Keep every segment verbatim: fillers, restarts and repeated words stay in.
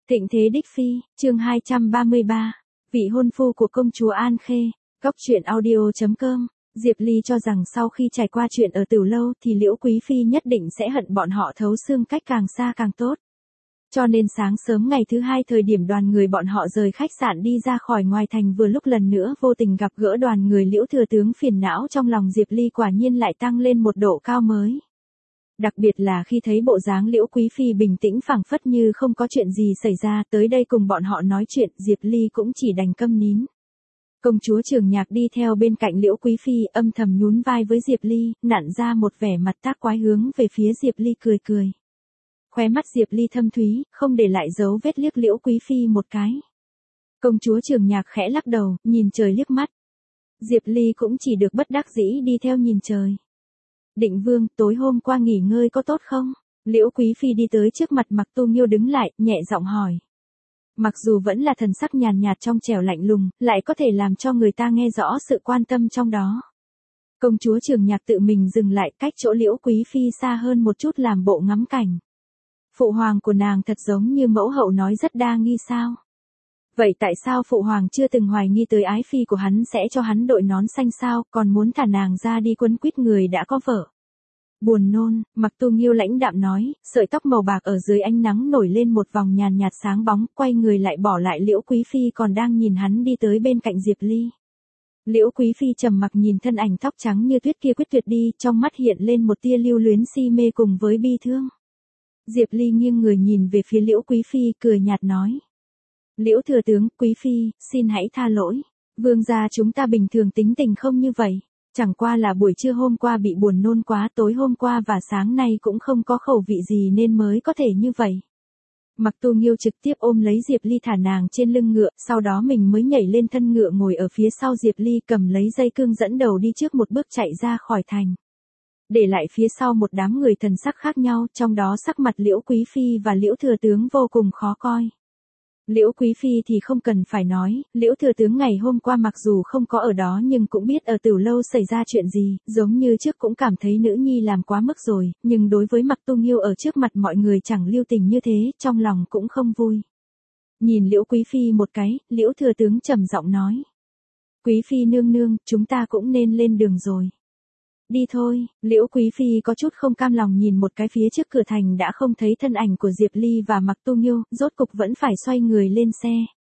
Thịnh thế đích phi, chương hai trăm ba mươi ba, vị hôn phu của công chúa An Khê, góc truyện audio chấm com. Diệp Ly cho rằng sau khi trải qua chuyện ở Tử Lâu thì Liễu Quý Phi nhất định sẽ hận bọn họ thấu xương cách càng xa càng tốt. Cho nên sáng sớm ngày thứ hai thời điểm đoàn người bọn họ rời khách sạn đi ra khỏi ngoài thành vừa lúc lần nữa vô tình gặp gỡ đoàn người Liễu thừa tướng, phiền não trong lòng Diệp Ly quả nhiên lại tăng lên một độ cao mới. Đặc biệt là khi thấy bộ dáng Liễu Quý Phi bình tĩnh phảng phất như không có chuyện gì xảy ra tới đây cùng bọn họ nói chuyện, Diệp Ly cũng chỉ đành câm nín. Công chúa Trường Nhạc đi theo bên cạnh Liễu Quý Phi âm thầm nhún vai với Diệp Ly, nặn ra một vẻ mặt tác quái hướng về phía Diệp Ly cười cười. Khóe mắt Diệp Ly thâm thúy, không để lại dấu vết liếc Liễu Quý Phi một cái. Công chúa Trường Nhạc khẽ lắc đầu, nhìn trời liếc mắt. Diệp Ly cũng chỉ được bất đắc dĩ đi theo nhìn trời. Định Vương, tối hôm qua nghỉ ngơi có tốt không? Liễu Quý Phi đi tới trước mặt Mặc Tu Nghiêu đứng lại, nhẹ giọng hỏi. Mặc dù vẫn là thần sắc nhàn nhạt trong trẻo lạnh lùng, lại có thể làm cho người ta nghe rõ sự quan tâm trong đó. Công chúa Trường Nhạc tự mình dừng lại cách chỗ Liễu Quý Phi xa hơn một chút làm bộ ngắm cảnh. Phụ hoàng của nàng thật giống như mẫu hậu nói rất đa nghi sao? Vậy tại sao phụ hoàng chưa từng hoài nghi tới ái phi của hắn sẽ cho hắn đội nón xanh sao, còn muốn thả nàng ra đi quấn quýt người đã có vợ? Buồn nôn, Mặc Tu Nghiêu lãnh đạm nói, sợi tóc màu bạc ở dưới ánh nắng nổi lên một vòng nhàn nhạt sáng bóng, quay người lại bỏ lại Liễu Quý Phi còn đang nhìn hắn đi tới bên cạnh Diệp Ly. Liễu Quý Phi trầm mặc nhìn thân ảnh tóc trắng như tuyết kia quyết tuyệt đi, trong mắt hiện lên một tia lưu luyến si mê cùng với bi thương. Diệp Ly nghiêng người nhìn về phía Liễu Quý Phi cười nhạt nói. Liễu thừa tướng, Quý Phi, xin hãy tha lỗi. Vương gia chúng ta bình thường tính tình không như vậy. Chẳng qua là buổi trưa hôm qua bị buồn nôn quá, tối hôm qua và sáng nay cũng không có khẩu vị gì nên mới có thể như vậy. Mặc Tu Nghiêu trực tiếp ôm lấy Diệp Ly thả nàng trên lưng ngựa, sau đó mình mới nhảy lên thân ngựa ngồi ở phía sau Diệp Ly cầm lấy dây cương dẫn đầu đi trước một bước chạy ra khỏi thành. Để lại phía sau một đám người thần sắc khác nhau, trong đó sắc mặt Liễu Quý Phi và Liễu thừa tướng vô cùng khó coi. Liễu Quý Phi thì không cần phải nói, Liễu thừa tướng ngày hôm qua mặc dù không có ở đó nhưng cũng biết ở Tử Lâu xảy ra chuyện gì, giống như trước cũng cảm thấy nữ nhi làm quá mức rồi, nhưng đối với Mặc Tu Nghiêu ở trước mặt mọi người chẳng lưu tình như thế, trong lòng cũng không vui. Nhìn Liễu Quý Phi một cái, Liễu thừa tướng trầm giọng nói. Quý Phi nương nương, chúng ta cũng nên lên đường rồi. Đi thôi, Liễu Quý Phi có chút không cam lòng nhìn một cái phía trước cửa thành đã không thấy thân ảnh của Diệp Ly và Mặc Tu Nghiêu, rốt cục vẫn phải xoay người lên xe.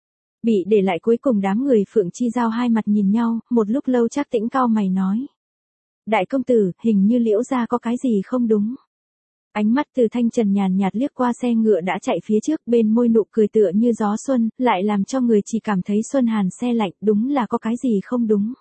Bị để lại cuối cùng đám người Phượng Chi Giao hai mặt nhìn nhau, một lúc lâu Trác Tĩnh cau mày nói. Đại công tử, hình như Liễu gia có cái gì không đúng. Ánh mắt Từ Thanh Trần nhàn nhạt liếc qua xe ngựa đã chạy phía trước, bên môi nụ cười tựa như gió xuân, lại làm cho người chỉ cảm thấy xuân hàn se lạnh, đúng là có cái gì không đúng.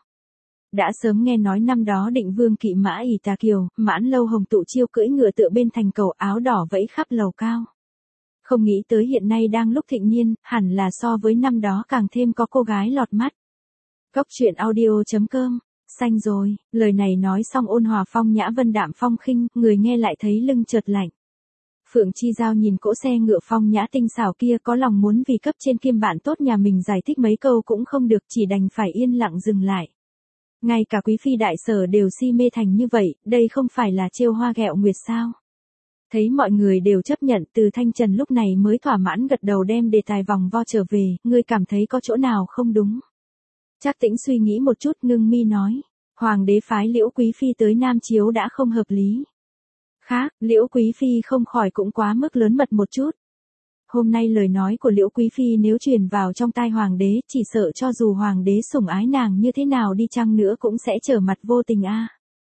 Đã sớm nghe nói năm đó Định Vương kỵ mã ỷ Tà Kiều, Mãn Lâu Hồng tụ chiêu cưỡi ngựa tựa bên thành cầu, áo đỏ vẫy khắp lầu cao. Không nghĩ tới hiện nay đang lúc thịnh niên, hẳn là so với năm đó càng thêm có cô gái lọt mắt. Góc truyện audio chấm com, xanh rồi, lời này nói xong ôn hòa phong nhã vân đạm phong khinh, người nghe lại thấy lưng chợt lạnh. Phượng Chi Giao nhìn cỗ xe ngựa phong nhã tinh xảo kia có lòng muốn vì cấp trên Kim bạn tốt nhà mình giải thích mấy câu cũng không được, chỉ đành phải yên lặng dừng lại. Ngay cả Quý Phi đại sở đều si mê thành như vậy, đây không phải là trêu hoa ghẹo nguyệt sao? Thấy mọi người đều chấp nhận, Từ Thanh Trần lúc này mới thỏa mãn gật đầu đem đề tài vòng vo trở về, ngươi cảm thấy có chỗ nào không đúng? Trác Tĩnh suy nghĩ một chút ngưng mi nói, Hoàng đế phái Liễu Quý Phi tới Nam Chiếu đã không hợp lý. Khác, Liễu Quý Phi không khỏi cũng quá mức lớn mật một chút. Hôm nay lời nói của Liễu Quý Phi nếu truyền vào trong tai Hoàng đế, chỉ sợ cho dù Hoàng đế sủng ái nàng như thế nào đi chăng nữa cũng sẽ trở mặt vô tình a. À.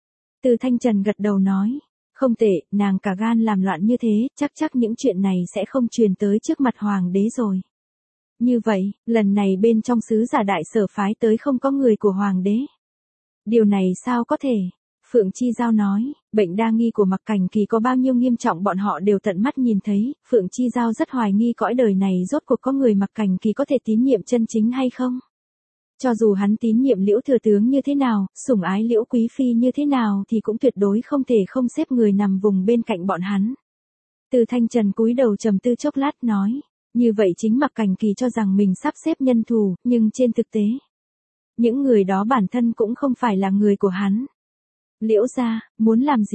Từ Thanh Trần gật đầu nói, không tệ, nàng cả gan làm loạn như thế, chắc chắc những chuyện này sẽ không truyền tới trước mặt Hoàng đế rồi. Như vậy, lần này bên trong sứ giả đại sở phái tới không có người của Hoàng đế. Điều này sao có thể? Phượng Chi Giao nói, bệnh đa nghi của Mặc Cảnh Kỳ có bao nhiêu nghiêm trọng bọn họ đều tận mắt nhìn thấy, Phượng Chi Giao rất hoài nghi cõi đời này rốt cuộc có người Mặc Cảnh Kỳ có thể tín nhiệm chân chính hay không. Cho dù hắn tín nhiệm Liễu thừa tướng như thế nào, sủng ái Liễu Quý Phi như thế nào thì cũng tuyệt đối không thể không xếp người nằm vùng bên cạnh bọn hắn. Từ Thanh Trần cúi đầu trầm tư chốc lát nói, như vậy chính Mặc Cảnh Kỳ cho rằng mình sắp xếp nhân thù, nhưng trên thực tế, những người đó bản thân cũng không phải là người của hắn. Liễu gia, muốn làm gì?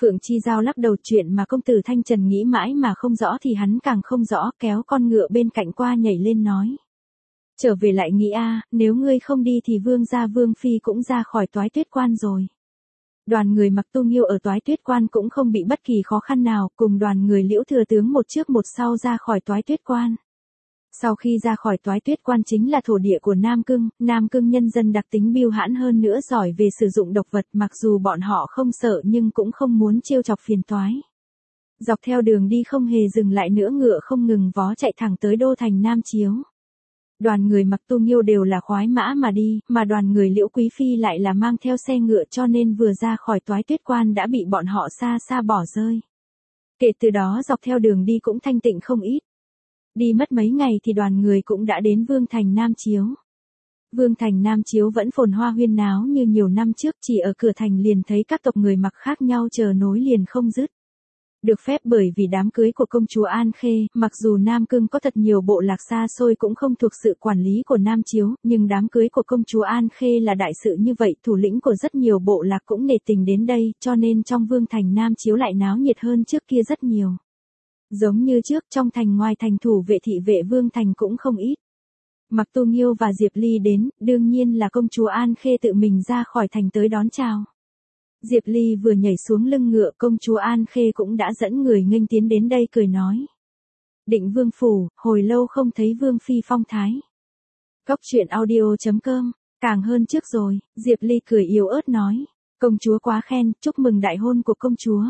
Phượng Chi Giao lắc đầu, chuyện mà công tử Thanh Trần nghĩ mãi mà không rõ thì hắn càng không rõ, kéo con ngựa bên cạnh qua nhảy lên nói. Trở về lại nghĩ a, nếu ngươi không đi thì vương gia vương phi cũng ra khỏi Toái Tuyết Quan rồi. Đoàn người Mặc Tu Nghiêu ở Toái Tuyết Quan cũng không bị bất kỳ khó khăn nào, cùng đoàn người Liễu Thừa Tướng một trước một sau ra khỏi Toái Tuyết Quan. Sau khi ra khỏi Toái Tuyết Quan chính là thổ địa của Nam Cương, Nam Cương nhân dân đặc tính biêu hãn hơn nữa, giỏi về sử dụng độc vật, mặc dù bọn họ không sợ nhưng cũng không muốn trêu chọc phiền toái. Dọc theo đường đi không hề dừng lại nữa, ngựa không ngừng vó chạy thẳng tới đô thành Nam Chiếu. Đoàn người Mặc Tu Nghiêu đều là khoái mã mà đi, mà đoàn người Liễu Quý Phi lại là mang theo xe ngựa, cho nên vừa ra khỏi Toái Tuyết Quan đã bị bọn họ xa xa bỏ rơi. Kể từ đó dọc theo đường đi cũng thanh tịnh không ít. Đi mất mấy ngày thì đoàn người cũng đã đến Vương thành Nam Chiếu. Vương thành Nam Chiếu vẫn phồn hoa huyên náo như nhiều năm trước, chỉ ở cửa thành liền thấy các tộc người Mặc khác nhau chờ nối liền không dứt. Được phép bởi vì đám cưới của công chúa An Khê, mặc dù Nam Cương có thật nhiều bộ lạc xa xôi cũng không thuộc sự quản lý của Nam Chiếu, nhưng đám cưới của công chúa An Khê là đại sự như vậy, thủ lĩnh của rất nhiều bộ lạc cũng nể tình đến đây, cho nên trong Vương thành Nam Chiếu lại náo nhiệt hơn trước kia rất nhiều. Giống như trước, trong thành ngoài thành thủ vệ thị vệ Vương thành cũng không ít. Mặc Tu Nghiêu và Diệp Ly đến, đương nhiên là công chúa An Khê tự mình ra khỏi thành tới đón chào. Diệp Ly vừa nhảy xuống lưng ngựa, công chúa An Khê cũng đã dẫn người nghênh tiến đến đây, cười nói. Định Vương phủ, hồi lâu không thấy Vương phi phong thái. Cóc truyện audio chấm com, càng hơn trước rồi, Diệp Ly cười yếu ớt nói. Công chúa quá khen, chúc mừng đại hôn của công chúa.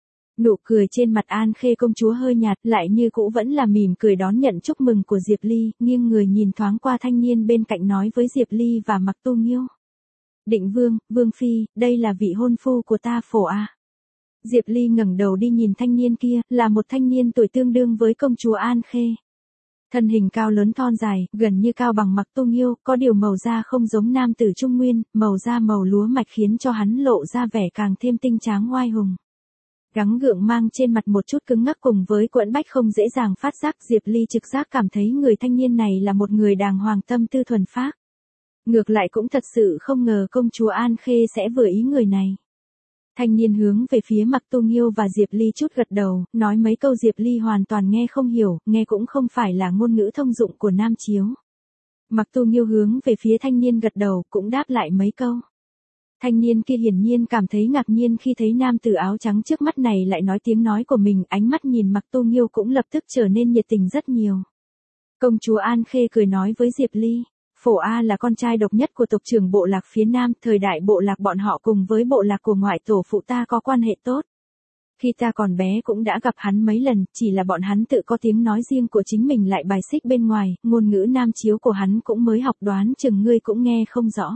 Nụ cười trên mặt An Khê công chúa hơi nhạt, lại như cũ vẫn là mỉm cười đón nhận chúc mừng của Diệp Ly, nghiêng người nhìn thoáng qua thanh niên bên cạnh nói với Diệp Ly và Mặc Tu Nghiêu. Định Vương, Vương phi, đây là vị hôn phu của ta Phổ A. Diệp Ly ngẩng đầu đi nhìn thanh niên kia, là một thanh niên tuổi tương đương với công chúa An Khê. Thân hình cao lớn thon dài, gần như cao bằng Mặc Tu Nghiêu, có điều màu da không giống nam tử Trung Nguyên, màu da màu lúa mạch khiến cho hắn lộ ra vẻ càng thêm tinh tráng oai hùng. Gắng gượng mang trên mặt một chút cứng ngắc cùng với quẫn bách không dễ dàng phát giác, Diệp Ly trực giác cảm thấy người thanh niên này là một người đàng hoàng tâm tư thuần phác. Ngược lại cũng thật sự không ngờ công chúa An Khê sẽ vừa ý người này. Thanh niên hướng về phía Mặc Tu Nghiêu và Diệp Ly chút gật đầu, nói mấy câu Diệp Ly hoàn toàn nghe không hiểu, nghe cũng không phải là ngôn ngữ thông dụng của Nam Chiếu. Mặc Tu Nghiêu hướng về phía thanh niên gật đầu, cũng đáp lại mấy câu. Thanh niên kia hiển nhiên cảm thấy ngạc nhiên khi thấy nam tử áo trắng trước mắt này lại nói tiếng nói của mình, ánh mắt nhìn Mặc Tu Nghiêu cũng lập tức trở nên nhiệt tình rất nhiều. Công chúa An Khê cười nói với Diệp Ly. Phổ A là con trai độc nhất của tộc trưởng bộ lạc phía Nam, thời đại bộ lạc bọn họ cùng với bộ lạc của ngoại tổ phụ ta có quan hệ tốt. Khi ta còn bé cũng đã gặp hắn mấy lần, chỉ là bọn hắn tự có tiếng nói riêng của chính mình lại bài xích bên ngoài, ngôn ngữ Nam Chiếu của hắn cũng mới học, đoán chừng ngươi cũng nghe không rõ.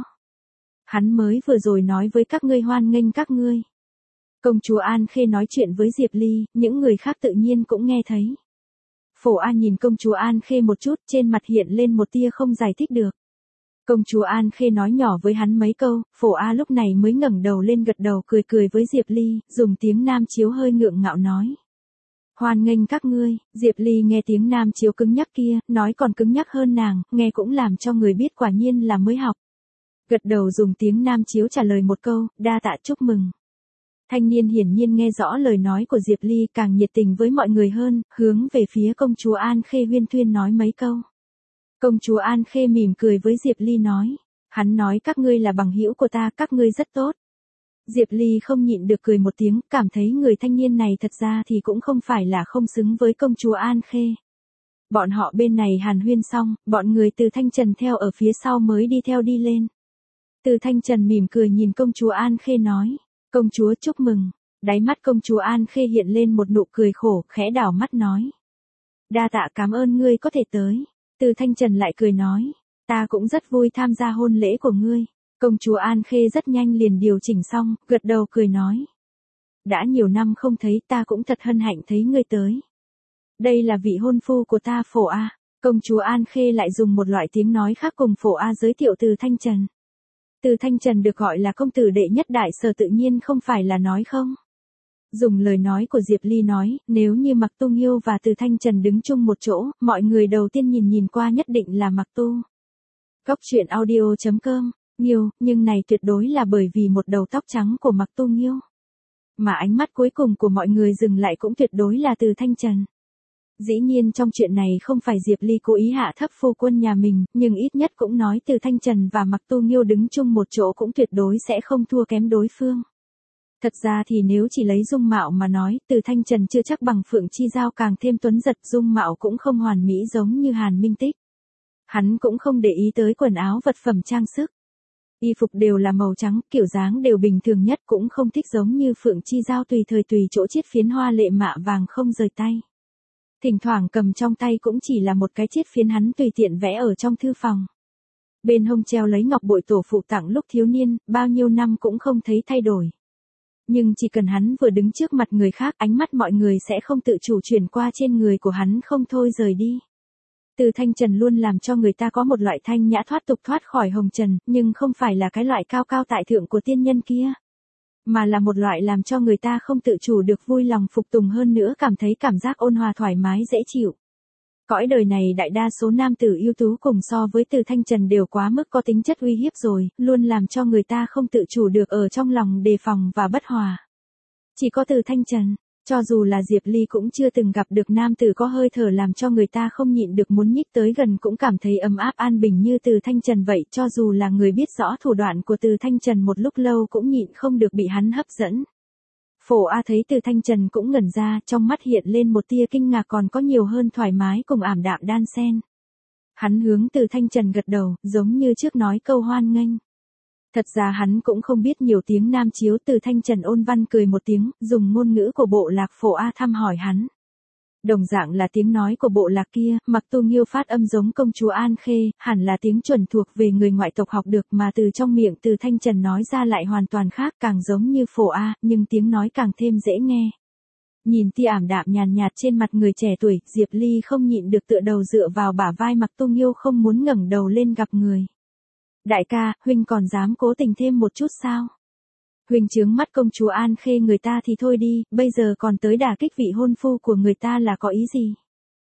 Hắn mới vừa rồi nói với các ngươi hoan nghênh các ngươi. Công chúa An Khê nói chuyện với Diệp Ly, những người khác tự nhiên cũng nghe thấy. Phổ A nhìn công chúa An Khê một chút, trên mặt hiện lên một tia không giải thích được. Công chúa An Khê nói nhỏ với hắn mấy câu, Phổ A lúc này mới ngẩng đầu lên gật đầu cười cười với Diệp Ly, dùng tiếng Nam Chiếu hơi ngượng ngạo nói. Hoan nghênh các ngươi, Diệp Ly nghe tiếng Nam Chiếu cứng nhắc kia, nói còn cứng nhắc hơn nàng, nghe cũng làm cho người biết quả nhiên là mới học. Gật đầu dùng tiếng Nam Chiếu trả lời một câu, đa tạ chúc mừng. Thanh niên hiển nhiên nghe rõ lời nói của Diệp Ly, càng nhiệt tình với mọi người hơn, hướng về phía công chúa An Khê huyên thuyên nói mấy câu. Công chúa An Khê mỉm cười với Diệp Ly nói, hắn nói các ngươi là bằng hữu của ta, các ngươi rất tốt. Diệp Ly không nhịn được cười một tiếng, cảm thấy người thanh niên này thật ra thì cũng không phải là không xứng với công chúa An Khê. Bọn họ bên này hàn huyên xong, bọn người từ Thanh Trần theo ở phía sau mới đi theo đi lên. Từ Thanh Trần mỉm cười nhìn công chúa An Khê nói. Công chúa chúc mừng. Đáy mắt công chúa An Khê hiện lên một nụ cười khổ, khẽ đảo mắt nói. Đa tạ cảm ơn ngươi có thể tới. Từ Thanh Trần lại cười nói. Ta cũng rất vui tham gia hôn lễ của ngươi. Công chúa An Khê rất nhanh liền điều chỉnh xong, gật đầu cười nói. Đã nhiều năm không thấy, ta cũng thật hân hạnh thấy ngươi tới. Đây là vị hôn phu của ta Phổ A. Công chúa An Khê lại dùng một loại tiếng nói khác cùng Phổ A giới thiệu Từ Thanh Trần. Từ Thanh Trần được gọi là công tử đệ nhất đại sở tự nhiên không phải là nói không. Dùng lời nói của Diệp Ly nói, nếu như Mặc Tu Nghiêu và Từ Thanh Trần đứng chung một chỗ, mọi người đầu tiên nhìn nhìn qua nhất định là Mặc Tu. Cóc truyện audio chấm com, Nghiêu, nhưng này tuyệt đối là bởi vì một đầu tóc trắng của Mặc Tu Nghiêu. Mà ánh mắt cuối cùng của mọi người dừng lại cũng tuyệt đối là Từ Thanh Trần. Dĩ nhiên trong chuyện này không phải Diệp Ly cố ý hạ thấp phu quân nhà mình, nhưng ít nhất cũng nói Từ Thanh Trần và Mạc Tu Nghiêu đứng chung một chỗ cũng tuyệt đối sẽ không thua kém đối phương. Thật ra thì nếu chỉ lấy dung mạo mà nói, Từ Thanh Trần chưa chắc bằng Phượng Chi Giao càng thêm tuấn giật, dung mạo cũng không hoàn mỹ giống như Hàn Minh Tích. Hắn cũng không để ý tới quần áo vật phẩm trang sức. Y phục đều là màu trắng, kiểu dáng đều bình thường nhất, cũng không thích giống như Phượng Chi Giao tùy thời tùy chỗ chiết phiến hoa lệ mạ vàng không rời tay. Thỉnh thoảng cầm trong tay cũng chỉ là một cái chiết phiến hắn tùy tiện vẽ ở trong thư phòng. Bên hông treo lấy ngọc bội tổ phụ tặng lúc thiếu niên, bao nhiêu năm cũng không thấy thay đổi. Nhưng chỉ cần hắn vừa đứng trước mặt người khác, ánh mắt mọi người sẽ không tự chủ chuyển qua trên người của hắn không thôi rời đi. Từ Thanh Trần luôn làm cho người ta có một loại thanh nhã thoát tục thoát khỏi hồng trần, nhưng không phải là cái loại cao cao tại thượng của tiên nhân kia. Mà là một loại làm cho người ta không tự chủ được vui lòng phục tùng, hơn nữa cảm thấy cảm giác ôn hòa thoải mái dễ chịu. Cõi đời này đại đa số nam tử ưu tú cùng so với Từ Thanh Trần đều quá mức có tính chất uy hiếp rồi, luôn làm cho người ta không tự chủ được ở trong lòng đề phòng và bất hòa. Chỉ có Từ Thanh Trần, cho dù là Diệp Ly cũng chưa từng gặp được nam tử có hơi thở làm cho người ta không nhịn được muốn nhích tới gần, cũng cảm thấy ấm áp an bình như Từ Thanh Trần vậy, cho dù là người biết rõ thủ đoạn của Từ Thanh Trần một lúc lâu cũng nhịn không được bị hắn hấp dẫn. Phổ A thấy Từ Thanh Trần cũng ngẩn ra, trong mắt hiện lên một tia kinh ngạc còn có nhiều hơn thoải mái cùng ảm đạm đan xen. Hắn hướng Từ Thanh Trần gật đầu, giống như trước nói câu hoan nghênh. Thật ra hắn cũng không biết nhiều tiếng Nam chiếu. Từ Thanh Trần ôn văn cười một tiếng, dùng ngôn ngữ của bộ lạc Phổ A thăm hỏi hắn. Đồng dạng là tiếng nói của bộ lạc kia, Mạc Tu Nghiêu phát âm giống công chúa An Khê, hẳn là tiếng chuẩn thuộc về người ngoại tộc học được, mà từ trong miệng Từ Thanh Trần nói ra lại hoàn toàn khác, càng giống như Phổ A, nhưng tiếng nói càng thêm dễ nghe. Nhìn tia ảm đạm nhàn nhạt trên mặt người trẻ tuổi, Diệp Ly không nhịn được tựa đầu dựa vào bả vai Mạc Tu Nghiêu, không muốn ngẩng đầu lên gặp người. Đại ca, huynh còn dám cố tình thêm một chút sao? Huynh chướng mắt công chúa An Khê người ta thì thôi đi, bây giờ còn tới đả kích vị hôn phu của người ta là có ý gì?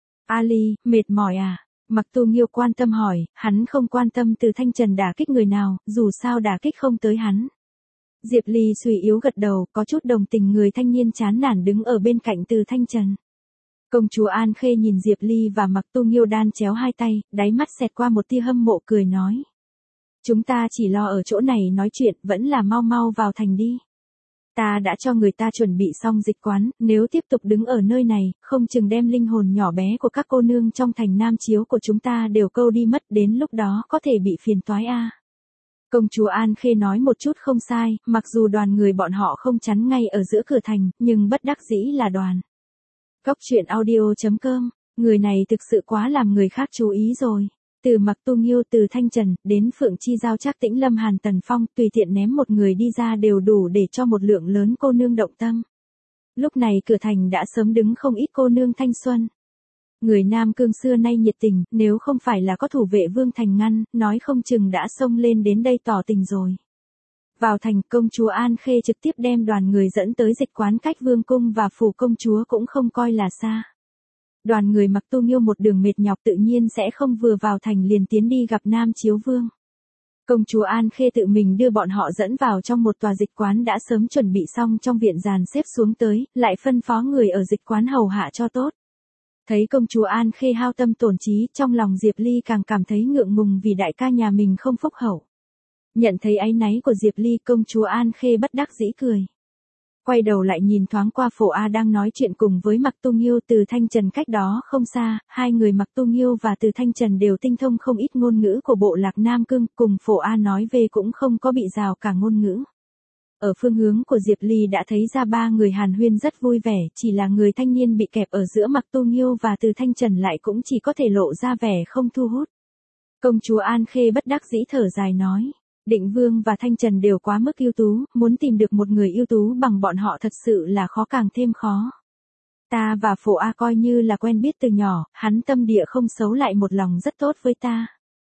Ali, mệt mỏi à? Mạc Tu Nghiêu quan tâm hỏi, hắn không quan tâm Từ Thanh Trần đả kích người nào, dù sao đả kích không tới hắn. Diệp Ly suy yếu gật đầu, có chút đồng tình người thanh niên chán nản đứng ở bên cạnh Từ Thanh Trần. Công chúa An Khê nhìn Diệp Ly và Mạc Tu Nghiêu đan chéo hai tay, đáy mắt xẹt qua một tia hâm mộ, cười nói. Chúng ta chỉ lo ở chỗ này nói chuyện, vẫn là mau mau vào thành đi. Ta đã cho người ta chuẩn bị xong dịch quán, nếu tiếp tục đứng ở nơi này, không chừng đem linh hồn nhỏ bé của các cô nương trong thành Nam chiếu của chúng ta đều câu đi mất, đến lúc đó có thể bị phiền toái a. Công chúa An Khê nói một chút không sai, mặc dù đoàn người bọn họ không chắn ngay ở giữa cửa thành, nhưng bất đắc dĩ là đoàn. Góc truyện audio chấm com, người này thực sự quá làm người khác chú ý rồi. Từ Mạc Tu Nghiêu, Từ Thanh Trần, đến Phượng Chi Giao, Trác Tĩnh Lâm, Hàn Tần Phong, tùy tiện ném một người đi ra đều đủ để cho một lượng lớn cô nương động tâm. Lúc này cửa thành đã sớm đứng không ít cô nương thanh xuân. Người Nam Cương xưa nay nhiệt tình, nếu không phải là có thủ vệ Vương Thành ngăn, nói không chừng đã xông lên đến đây tỏ tình rồi. Vào thành, công chúa An Khê trực tiếp đem đoàn người dẫn tới dịch quán, cách Vương cung và phủ công chúa cũng không coi là xa. Đoàn người Mạc Tu Nghiêu một đường mệt nhọc tự nhiên sẽ không vừa vào thành liền tiến đi gặp Nam Chiếu Vương. Công chúa An Khê tự mình đưa bọn họ dẫn vào trong một tòa dịch quán đã sớm chuẩn bị xong trong viện, dàn xếp xuống tới, lại phân phó người ở dịch quán hầu hạ cho tốt. Thấy công chúa An Khê hao tâm tổn trí, trong lòng Diệp Ly càng cảm thấy ngượng ngùng vì đại ca nhà mình không phúc hậu. Nhận thấy áy náy của Diệp Ly, công chúa An Khê bất đắc dĩ cười. Quay đầu lại nhìn thoáng qua Phổ A đang nói chuyện cùng với Mạc Tu Nghiêu, Từ Thanh Trần cách đó không xa, hai người Mạc Tu Nghiêu và Từ Thanh Trần đều tinh thông không ít ngôn ngữ của bộ lạc Nam Cương, cùng Phổ A nói về cũng không có bị rào cả ngôn ngữ. Ở phương hướng của Diệp Ly đã thấy ra ba người hàn huyên rất vui vẻ, chỉ là người thanh niên bị kẹp ở giữa Mạc Tu Nghiêu và Từ Thanh Trần lại cũng chỉ có thể lộ ra vẻ không thu hút. Công chúa An Khê bất đắc dĩ thở dài nói. Định Vương và Thanh Trần đều quá mức ưu tú, muốn tìm được một người ưu tú bằng bọn họ thật sự là khó càng thêm khó. Ta và Phổ A coi như là quen biết từ nhỏ, hắn tâm địa không xấu lại một lòng rất tốt với ta.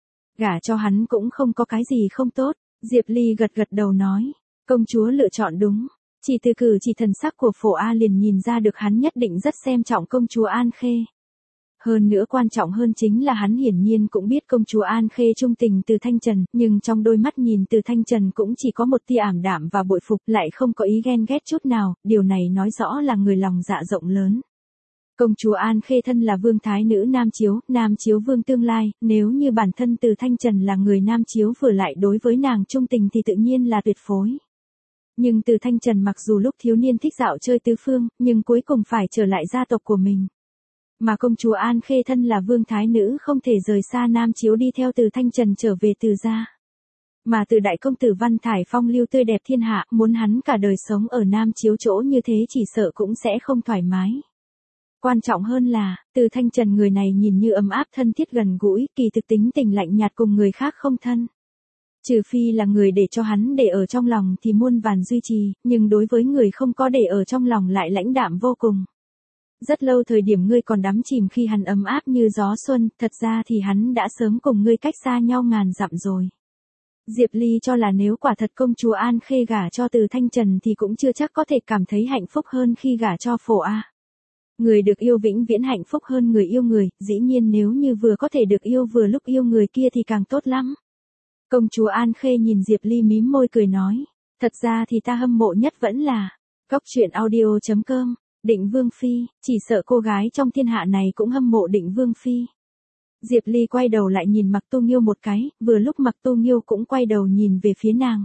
Gả cho hắn cũng không có cái gì không tốt, Diệp Ly gật gật đầu nói. Công chúa lựa chọn đúng, chỉ từ cử chỉ thần sắc của Phổ A liền nhìn ra được hắn nhất định rất xem trọng công chúa An Khê. Hơn nữa quan trọng hơn chính là hắn hiển nhiên cũng biết công chúa An Khê trung tình Từ Thanh Trần, nhưng trong đôi mắt nhìn Từ Thanh Trần cũng chỉ có một tia ảm đạm và bội phục, lại không có ý ghen ghét chút nào, điều này nói rõ là người lòng dạ rộng lớn. Công chúa An Khê thân là vương thái nữ Nam Chiếu, Nam Chiếu vương tương lai, nếu như bản thân Từ Thanh Trần là người Nam Chiếu vừa lại đối với nàng trung tình thì tự nhiên là tuyệt phối. Nhưng Từ Thanh Trần mặc dù lúc thiếu niên thích dạo chơi tứ phương, nhưng cuối cùng phải trở lại gia tộc của mình. Mà công chúa An Khê thân là vương thái nữ không thể rời xa Nam Chiếu đi theo Từ Thanh Trần trở về Từ gia. Mà Từ đại công tử Văn Thải phong lưu tươi đẹp thiên hạ, muốn hắn cả đời sống ở Nam Chiếu chỗ như thế chỉ sợ cũng sẽ không thoải mái. Quan trọng hơn là, Từ Thanh Trần người này nhìn như ấm áp thân thiết gần gũi, kỳ thực tính tình lạnh nhạt cùng người khác không thân. Trừ phi là người để cho hắn để ở trong lòng thì muôn vàn duy trì, nhưng đối với người không có để ở trong lòng lại lãnh đạm vô cùng. Rất lâu thời điểm ngươi còn đắm chìm khi hắn ấm áp như gió xuân, thật ra thì hắn đã sớm cùng ngươi cách xa nhau ngàn dặm rồi. Diệp Ly cho là nếu quả thật công chúa An Khê gả cho Từ Thanh Trần thì cũng chưa chắc có thể cảm thấy hạnh phúc hơn khi gả cho Phổ A. Người được yêu vĩnh viễn hạnh phúc hơn người yêu người, dĩ nhiên nếu như vừa có thể được yêu vừa lúc yêu người kia thì càng tốt lắm. Công chúa An Khê nhìn Diệp Ly mím môi cười nói, thật ra thì ta hâm mộ nhất vẫn là, góc truyện audio chấm com, Định Vương Phi, chỉ sợ cô gái trong thiên hạ này cũng hâm mộ Định Vương Phi. Diệp Ly quay đầu lại nhìn Mạc Tu Nghiêu một cái, vừa lúc Mạc Tu Nghiêu cũng quay đầu nhìn về phía nàng.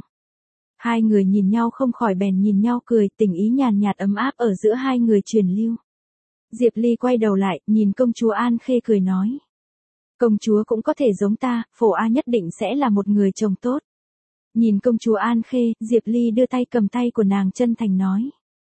Hai người nhìn nhau không khỏi bèn nhìn nhau cười, tình ý nhàn nhạt ấm áp ở giữa hai người truyền lưu. Diệp Ly quay đầu lại, nhìn công chúa An Khê cười nói. Công chúa cũng có thể giống ta, Phổ A nhất định sẽ là một người chồng tốt. Nhìn công chúa An Khê, Diệp Ly đưa tay cầm tay của nàng chân thành nói.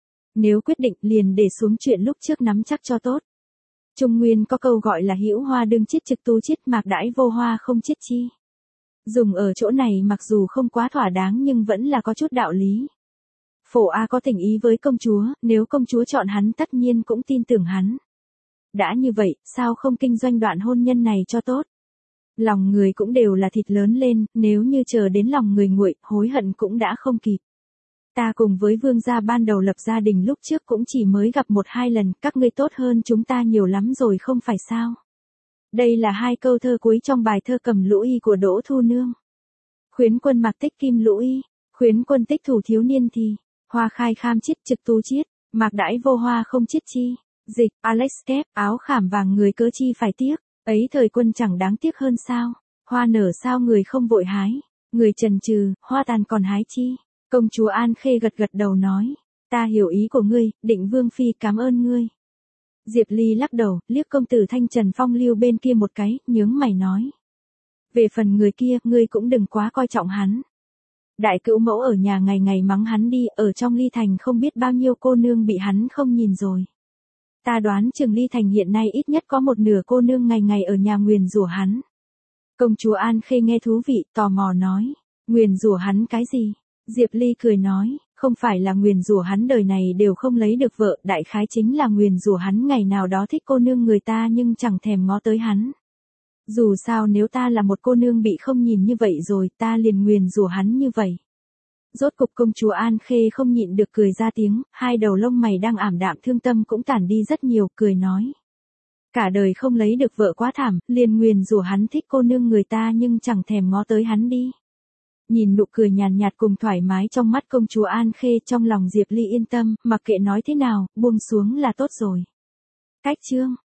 Nếu quyết định liền để xuống chuyện lúc trước nắm chắc cho tốt. Trung Nguyên có câu gọi là hữu hoa đương chiết trực tu chiết mạc đãi vô hoa không chiết chi. Dùng ở chỗ này mặc dù không quá thỏa đáng nhưng vẫn là có chút đạo lý. Phổ A có tình ý với công chúa, nếu công chúa chọn hắn tất nhiên cũng tin tưởng hắn. Đã như vậy, sao không kinh doanh đoạn hôn nhân này cho tốt? Lòng người cũng đều là thịt lớn lên, nếu như chờ đến lòng người nguội, hối hận cũng đã không kịp. Ta cùng với vương gia ban đầu lập gia đình lúc trước cũng chỉ mới gặp một hai lần, các ngươi tốt hơn chúng ta nhiều lắm rồi không phải sao? Đây là hai câu thơ cuối trong bài thơ Cầm Lũ Y của Đỗ Thu Nương. Khuyến quân mặc tích kim lũ y, khuyến quân tích thủ thiếu niên thì, hoa khai kham chiết trực tu chiết, mạc đãi vô hoa không chiết chi. Dịch, Alex Kép, áo khảm vàng người cớ chi phải tiếc, ấy thời quân chẳng đáng tiếc hơn sao, hoa nở sao người không vội hái, người trần trừ, hoa tàn còn hái chi. Công chúa An Khê gật gật đầu nói, ta hiểu ý của ngươi, Định Vương Phi cảm ơn ngươi. Diệp Ly lắc đầu, liếc công tử Thanh Trần phong lưu bên kia một cái, nhướng mày nói. Về phần người kia, ngươi cũng đừng quá coi trọng hắn. Đại cữu mẫu ở nhà ngày ngày mắng hắn đi, ở trong Ly Thành không biết bao nhiêu cô nương bị hắn không nhìn rồi. Ta đoán chừng Ly Thành hiện nay ít nhất có một nửa cô nương ngày ngày ở nhà nguyền rủa hắn. Công chúa An Khê nghe thú vị, tò mò nói, nguyền rủa hắn cái gì? Diệp Ly cười nói, không phải là nguyền rủa hắn đời này đều không lấy được vợ, đại khái chính là nguyền rủa hắn ngày nào đó thích cô nương người ta nhưng chẳng thèm ngó tới hắn. Dù sao nếu ta là một cô nương bị không nhìn như vậy rồi, ta liền nguyền rủa hắn như vậy. Rốt cục công chúa An Khê không nhịn được cười ra tiếng, hai đầu lông mày đang ảm đạm thương tâm cũng tản đi rất nhiều, cười nói. Cả đời không lấy được vợ quá thảm, liền nguyền rủa hắn thích cô nương người ta nhưng chẳng thèm ngó tới hắn đi. Nhìn nụ cười nhàn nhạt cùng thoải mái trong mắt công chúa An Khê, trong lòng Diệp Ly yên tâm, mặc kệ nói thế nào, buông xuống là tốt rồi. Cách chương